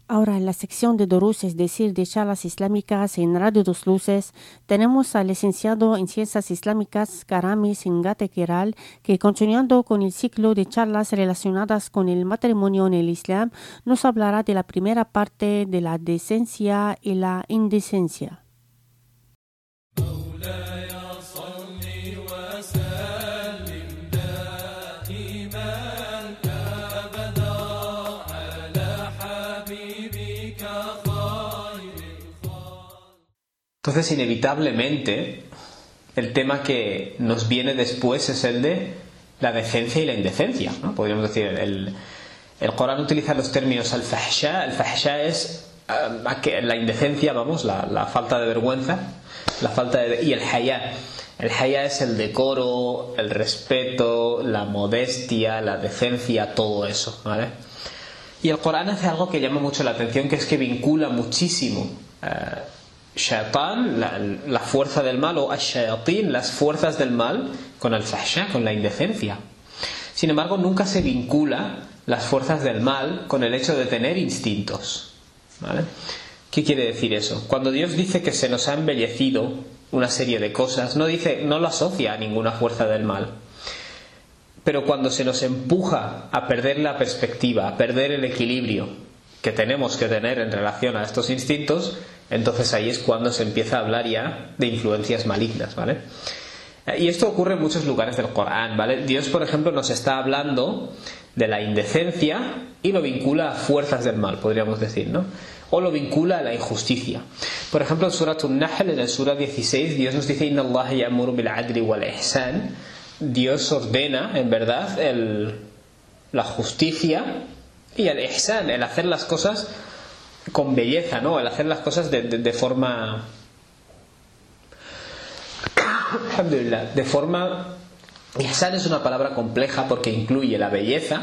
Ahora, en la sección de Durús, es decir, de charlas islámicas en Radio Dos Luces, tenemos al licenciado en Ciencias Islámicas Karami Singate Kiral, que continuando con el ciclo de charlas relacionadas con el matrimonio en el Islam, nos hablará de la primera parte de la decencia y la indecencia. Entonces, inevitablemente, el tema que nos viene después es el de la decencia y la indecencia, ¿no? Podríamos decir, el Corán utiliza los términos al-fahsha. El-fahsha es la indecencia, la falta de vergüenza, y el hayá. El hayá es el decoro, el respeto, la modestia, la decencia, todo eso, ¿vale? Y el Corán hace algo que llama mucho la atención, que es que vincula muchísimo Shaitán, la fuerza del mal, o ash-shayatín, las fuerzas del mal, con el fahsha, con la indecencia. Sin embargo, nunca se vincula las fuerzas del mal con el hecho de tener instintos, ¿vale? ¿Qué quiere decir eso? Cuando Dios dice que se nos ha embellecido una serie de cosas, no lo asocia a ninguna fuerza del mal. Pero cuando se nos empuja a perder la perspectiva, a perder el equilibrio que tenemos que tener en relación a estos instintos, entonces ahí es cuando se empieza a hablar ya de influencias malignas, ¿vale? Y esto ocurre en muchos lugares del Corán, ¿vale? Dios, por ejemplo, nos está hablando de la indecencia y lo vincula a fuerzas del mal, podríamos decir, ¿no? O lo vincula a la injusticia. Por ejemplo, en Surat An-Nahl, en el Surah 16, Dios nos dice: Inna Allah ya'muru bil 'adli wal ihsan. Dios ordena, en verdad, la justicia y el ihsan, el hacer las cosas con belleza, ¿no? El hacer las cosas de forma... Alhamdulillah, de forma... Ihsan es una palabra compleja porque incluye la belleza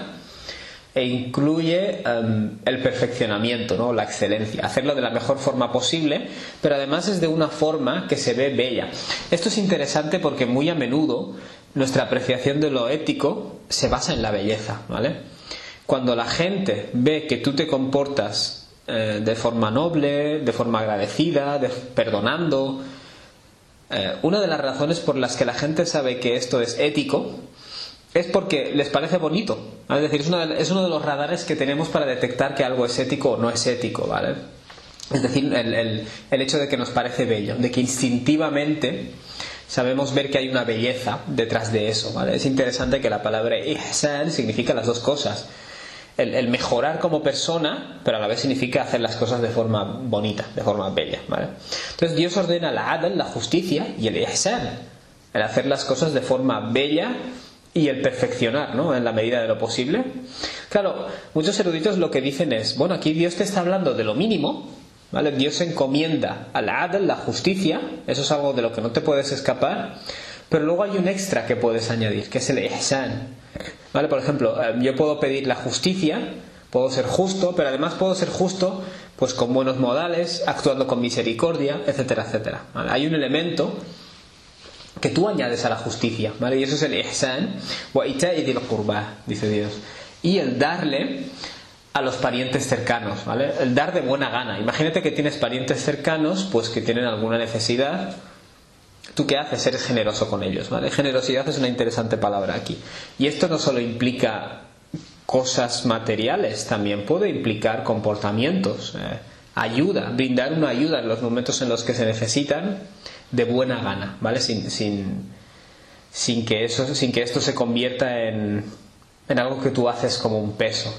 e incluye el perfeccionamiento, ¿no? La excelencia, hacerlo de la mejor forma posible, pero además es de una forma que se ve bella. Esto es interesante porque muy a menudo nuestra apreciación de lo ético se basa en la belleza, ¿vale? Cuando la gente ve que tú te comportas de forma noble, de forma agradecida, perdonando, una de las razones por las que la gente sabe que esto es ético es porque les parece bonito, ¿vale? Es decir, es uno de los radares que tenemos para detectar que algo es ético o no es ético, ¿vale? Es decir, el hecho de que nos parece bello, de que instintivamente sabemos ver que hay una belleza detrás de eso, ¿vale? Es interesante que la palabra ihsan significa las dos cosas. El mejorar como persona, pero a la vez significa hacer las cosas de forma bonita, de forma bella, ¿vale? Entonces Dios ordena la adl, la justicia, y el ihsan, el hacer las cosas de forma bella y el perfeccionar, ¿no? En la medida de lo posible. Claro, muchos eruditos lo que dicen es, bueno, aquí Dios te está hablando de lo mínimo, ¿vale? Dios encomienda al adl, la justicia, eso es algo de lo que no te puedes escapar, pero luego hay un extra que puedes añadir, que es el ihsan, ¿vale? Por ejemplo, yo puedo pedir la justicia, puedo ser justo, pero además puedo ser justo pues con buenos modales, actuando con misericordia, etcétera, etcétera, ¿vale? Hay un elemento que tú añades a la justicia, ¿vale? Y eso es el ihsan, wa ita'i dhil qurba, dice Dios, y el darle a los parientes cercanos, ¿vale? El dar de buena gana. Imagínate que tienes parientes cercanos pues que tienen alguna necesidad. ¿Tú qué haces? Eres generoso con ellos, ¿vale? Generosidad es una interesante palabra aquí. Y esto no solo implica cosas materiales, también puede implicar comportamientos, ayuda, brindar una ayuda en los momentos en los que se necesitan de buena gana, ¿vale? Sin que esto se convierta en algo que tú haces como un peso.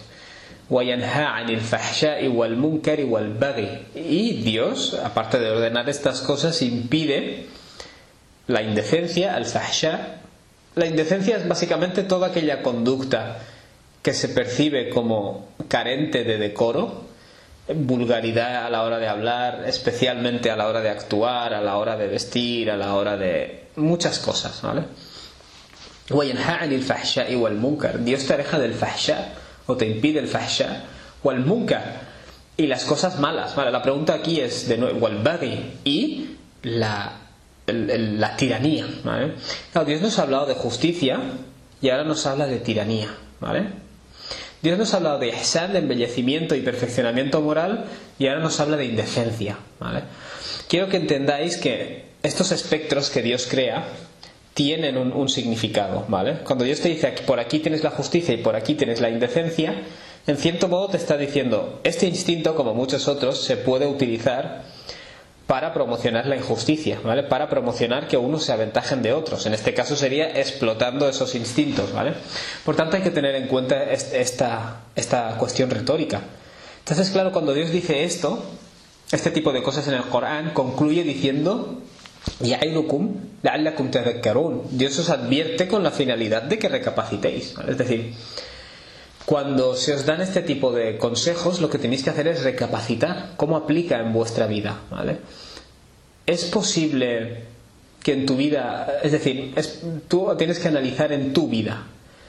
Y Dios, aparte de ordenar estas cosas, impide la indecencia, el fahsha. La indecencia es básicamente toda aquella conducta que se percibe como carente de decoro, vulgaridad a la hora de hablar, especialmente a la hora de actuar, a la hora de vestir, a la hora de muchas cosas, ¿vale? Dios te aleja del fahsha o te impide el fahsha wal munkar y las cosas malas, ¿vale? La pregunta aquí es de nuevo wal baghi y la tiranía, ¿vale? Claro, Dios nos ha hablado de justicia y ahora nos habla de tiranía, ¿vale? Dios nos ha hablado de ihsan, de embellecimiento y perfeccionamiento moral, y ahora nos habla de indecencia, ¿vale? Quiero que entendáis que estos espectros que Dios crea tienen un significado, ¿vale? Cuando Dios te dice por aquí tienes la justicia y por aquí tienes la indecencia, en cierto modo te está diciendo, este instinto, como muchos otros, se puede utilizar para promocionar la injusticia, ¿vale? Para promocionar que unos se aventajen de otros. En este caso sería explotando esos instintos, ¿vale? Por tanto hay que tener en cuenta esta cuestión retórica. Entonces, claro, cuando Dios dice esto, este tipo de cosas en el Corán, concluye diciendo ya'idukum la'allakum tadhakkarun. Dios os advierte con la finalidad de que recapacitéis, ¿vale? Es decir, cuando se os dan este tipo de consejos, lo que tenéis que hacer es recapacitar cómo aplica en vuestra vida, ¿vale? Es posible que en tu vida, es decir, tú tienes que analizar en tu vida,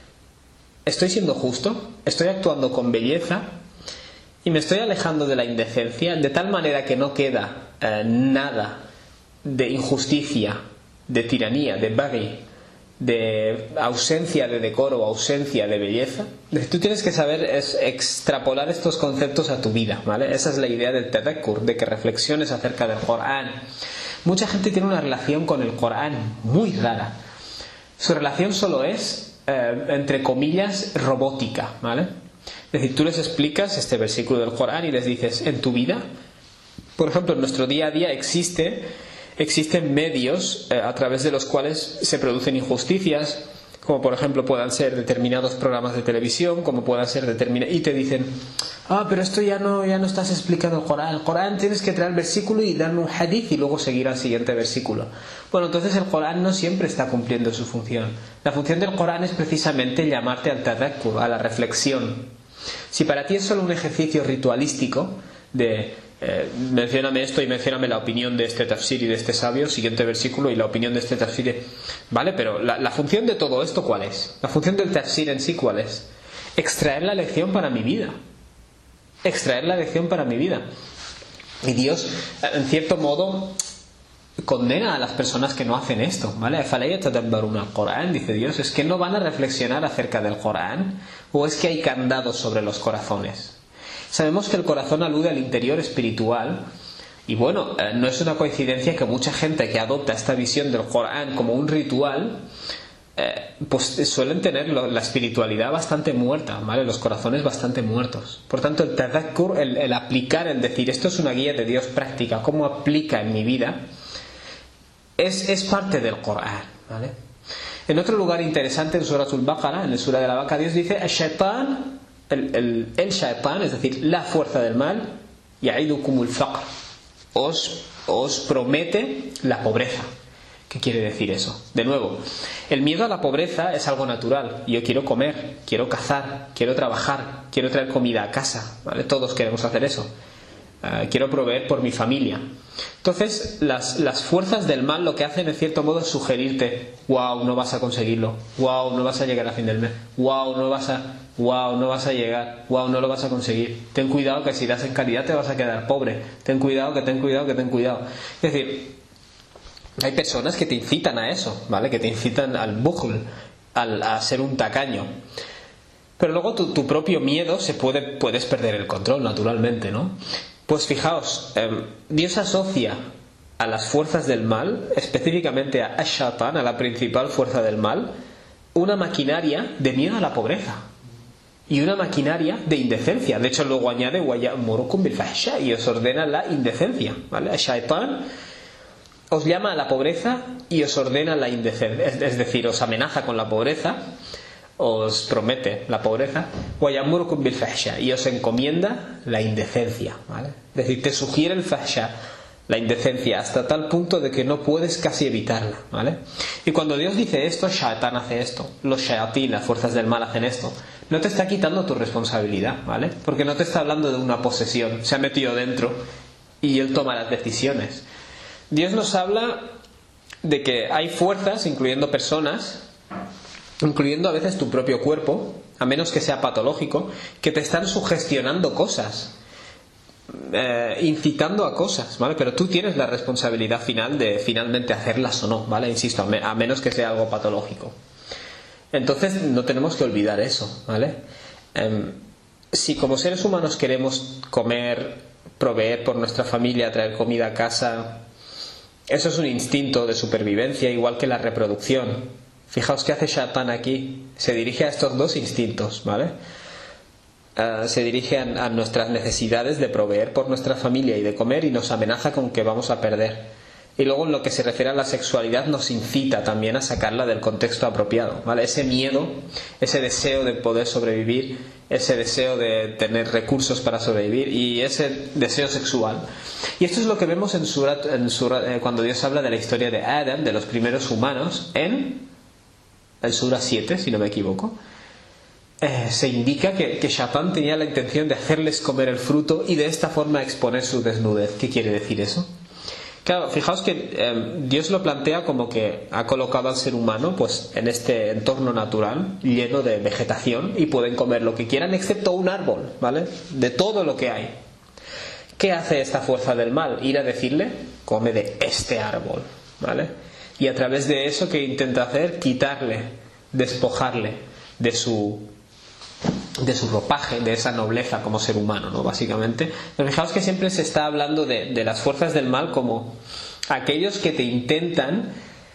¿estoy siendo justo? ¿Estoy actuando con belleza? ¿Y me estoy alejando de la indecencia? De tal manera que no queda nada de injusticia, de tiranía, de baghi, de ausencia de decoro, ausencia de belleza. Tú tienes que saber extrapolar estos conceptos a tu vida, ¿vale? Esa es la idea del tadakkur, de que reflexiones acerca del Corán. Mucha gente tiene una relación con el Corán muy rara. Su relación solo es, entre comillas, robótica, ¿vale? Es decir, tú les explicas este versículo del Corán y les dices, en tu vida, por ejemplo, en nuestro día a día existen medios a través de los cuales se producen injusticias, como por ejemplo puedan ser determinados programas de televisión, como puedan ser y te dicen, pero esto ya no estás explicando el Corán tienes que traer el versículo y darme un hadith y luego seguir al siguiente versículo. Bueno, entonces el Corán no siempre está cumpliendo su función. La función del Corán es precisamente llamarte al tadakkur, a la reflexión. Si para ti es solo un ejercicio ritualístico de mencióname esto y mencióname la opinión de este tafsir y de este sabio, siguiente versículo y la opinión de este tafsir, vale, pero la función de todo esto, ¿cuál es? La función del tafsir en sí, ¿cuál es? Extraer la lección para mi vida, extraer la lección para mi vida. Y Dios, en cierto modo, condena a las personas que no hacen esto, ¿vale? Corán, dice Dios, es que no van a reflexionar acerca del Corán, o es que hay candados sobre los corazones. Sabemos que el corazón alude al interior espiritual y bueno, no es una coincidencia que mucha gente que adopta esta visión del Corán como un ritual pues suelen tener la espiritualidad bastante muerta, ¿vale? Los corazones bastante muertos. Por tanto, el tadakkur, el aplicar, el decir esto es una guía de Dios práctica, cómo aplica en mi vida, es parte del Corán, ¿vale? En otro lugar interesante, en Suratul Baqara, en el Sura de la Vaca, Dios dice el shaitan, es decir, la fuerza del mal, ya'idukumul faqr, os promete la pobreza. ¿Qué quiere decir eso? De nuevo, el miedo a la pobreza es algo natural. Yo quiero comer, quiero cazar, quiero trabajar, quiero traer comida a casa, ¿vale? Todos queremos hacer eso. Quiero proveer por mi familia. Entonces las fuerzas del mal lo que hacen en cierto modo es sugerirte, wow, no vas a conseguirlo, wow, no vas a llegar a fin del mes, wow, no vas a llegar, wow, no lo vas a conseguir, ten cuidado que si das en caridad te vas a quedar pobre, ten cuidado. Es decir, hay personas que te incitan a eso, ¿vale? Que te incitan al bukhl, a ser un tacaño. Pero luego tu propio miedo puedes perder el control, naturalmente, ¿no? Pues fijaos, Dios asocia a las fuerzas del mal, específicamente a Ash-Shatan, a la principal fuerza del mal, una maquinaria de miedo a la pobreza y una maquinaria de indecencia. De hecho, luego añade وَيَأْمُرُكُمْ بِالْفَحْشَاءِ y os ordena la indecencia, ¿vale? Ash-Shatan os llama a la pobreza y os ordena la indecencia, es decir, os amenaza con la pobreza, os promete la pobreza, وَيَأْمُرُكُمْ بِالْفَحْشَاءِ y os encomienda la indecencia, ¿vale? Es decir, te sugiere el fahsha, la indecencia, hasta tal punto de que no puedes casi evitarla, ¿vale? Y cuando Dios dice esto, Shaitan hace esto, los shayatín, las fuerzas del mal hacen esto, no te está quitando tu responsabilidad, ¿vale? Porque no te está hablando de una posesión, se ha metido dentro y él toma las decisiones. Dios nos habla de que hay fuerzas, incluyendo personas, incluyendo a veces tu propio cuerpo, a menos que sea patológico, que te están sugestionando cosas, incitando a cosas, ¿vale? Pero tú tienes la responsabilidad final de finalmente hacerlas o no, ¿vale? Insisto, a menos que sea algo patológico. Entonces no tenemos que olvidar eso, ¿vale? si como seres humanos queremos comer, proveer por nuestra familia, traer comida a casa, eso es un instinto de supervivencia, igual que la reproducción. Fijaos qué hace Shaitán aquí. Se dirige a estos dos instintos, ¿vale? Se dirige a nuestras necesidades de proveer por nuestra familia y de comer, y nos amenaza con que vamos a perder. Y luego en lo que se refiere a la sexualidad nos incita también a sacarla del contexto apropiado, ¿vale? Ese miedo, ese deseo de poder sobrevivir, ese deseo de tener recursos para sobrevivir y ese deseo sexual. Y esto es lo que vemos cuando Dios habla de la historia de Adam, de los primeros humanos, en el Sura 7, si no me equivoco. Se indica que Shaitán tenía la intención de hacerles comer el fruto y de esta forma exponer su desnudez. ¿Qué quiere decir eso? Claro, fijaos que Dios lo plantea como que ha colocado al ser humano pues en este entorno natural lleno de vegetación y pueden comer lo que quieran excepto un árbol, ¿vale? De todo lo que hay. ¿Qué hace esta fuerza del mal? Ir a decirle, come de este árbol, ¿vale? Y a través de eso, ¿qué intenta hacer? Quitarle, despojarle de su ropaje, de esa nobleza como ser humano, ¿no? Básicamente. Pero fijaos que siempre se está hablando de las fuerzas del mal como aquellos que te intentan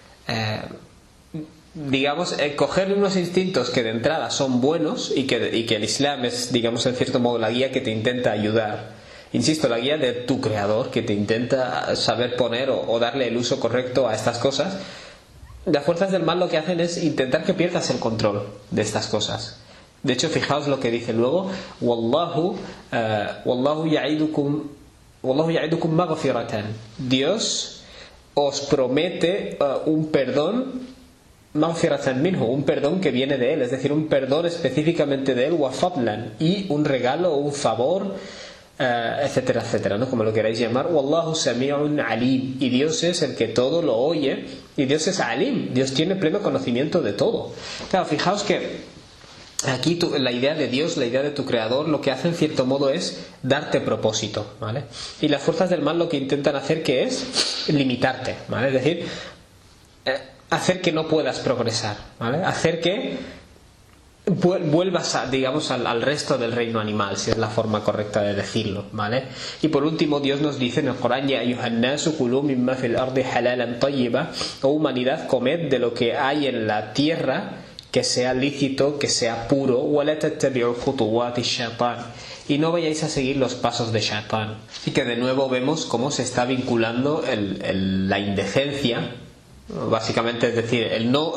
coger unos instintos que de entrada son buenos y que el Islam es, digamos, en cierto modo la guía que te intenta ayudar. Insisto, la guía de tu creador que te intenta saber poner o darle el uso correcto a estas cosas. Las fuerzas del mal lo que hacen es intentar que pierdas el control de estas cosas. De hecho, fijaos lo que dice luego: Wallahu ya'idukum maghfiratan. Dios os promete un perdón, maghfiratan minhu, un perdón que viene de él, es decir, un perdón específicamente de él, wa fadlan, y un regalo, un favor, etcétera, etcétera, ¿no? Como lo queráis llamar. Wallahu sami'un alim. Y Dios es el que todo lo oye, y Dios es alim, Dios tiene pleno conocimiento de todo. Claro, fijaos que aquí la idea de Dios, la idea de tu creador, lo que hace en cierto modo es darte propósito, ¿vale? Y las fuerzas del mal lo que intentan hacer que es limitarte, ¿vale? Es decir, hacer que no puedas progresar, ¿vale? Hacer que vuelvas al resto del reino animal, si es la forma correcta de decirlo, ¿vale? Y por último, Dios nos dice en el Corán: Ya ayyuhan nasu kulu mimma fil ardi halalan tayyiba. O humanidad, comed de lo que hay en la tierra que sea lícito, que sea puro, y no vayáis a seguir los pasos de Shaitán. Y que de nuevo vemos cómo se está vinculando la indecencia, básicamente, es decir, el no.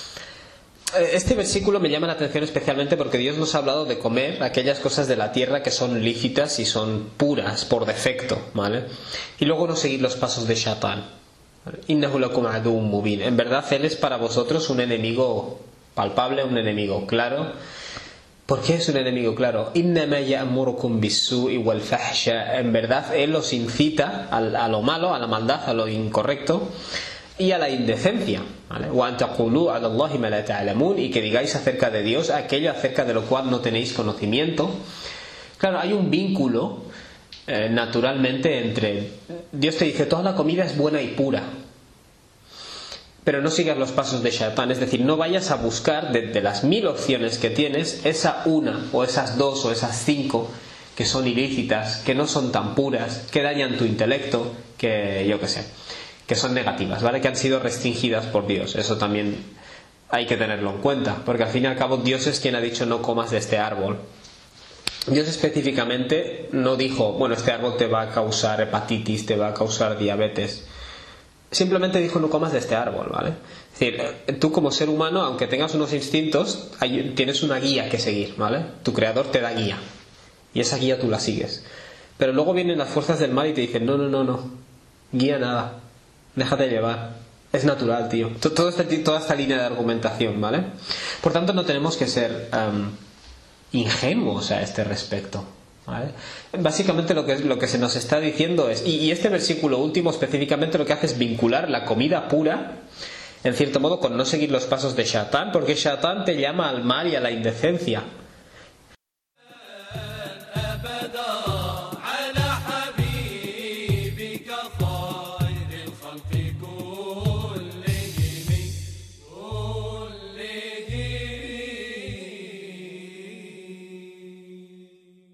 Este versículo me llama la atención especialmente porque Dios nos ha hablado de comer aquellas cosas de la tierra que son lícitas y son puras por defecto, ¿vale? Y luego no seguir los pasos de Shaitán. Innahu lakum aduwwun mubin. En verdad él es para vosotros un enemigo palpable, un enemigo claro. ¿Por qué es un enemigo claro? Innama ya'murukum bis-su'i wal fahsha. En verdad él os incita a lo malo, a la maldad, a lo incorrecto y a la indecencia, ¿vale? Wa an taqulu 'ala Allahi ma la ta'lamun, y que digáis acerca de Dios aquello acerca de lo cual no tenéis conocimiento. Claro, hay un vínculo naturalmente entre Dios te dice toda la comida es buena y pura, pero no sigas los pasos de Shaitán, es decir, no vayas a buscar de las 1000 opciones que tienes esa una o esas 2 o esas 5 que son ilícitas, que no son tan puras, que dañan tu intelecto, que yo qué sé, que son negativas, ¿vale? Que han sido restringidas por Dios. Eso también hay que tenerlo en cuenta, porque al fin y al cabo Dios es quien ha dicho no comas de este árbol. Dios específicamente no dijo, bueno, este árbol te va a causar hepatitis, te va a causar diabetes. Simplemente dijo no comas de este árbol, ¿vale? Es decir, tú como ser humano, aunque tengas unos instintos, tienes una guía que seguir, ¿vale? Tu creador te da guía y esa guía tú la sigues. Pero luego vienen las fuerzas del mal y te dicen no, guía nada, déjate llevar, es natural, tío. Toda esta línea de argumentación, ¿vale? Por tanto, no tenemos que ser ingenuos a este respecto, ¿vale? Básicamente lo que se nos está diciendo es, y este versículo último específicamente lo que hace es vincular la comida pura, en cierto modo, con no seguir los pasos de Shaitán, porque Shaitán te llama al mal y a la indecencia.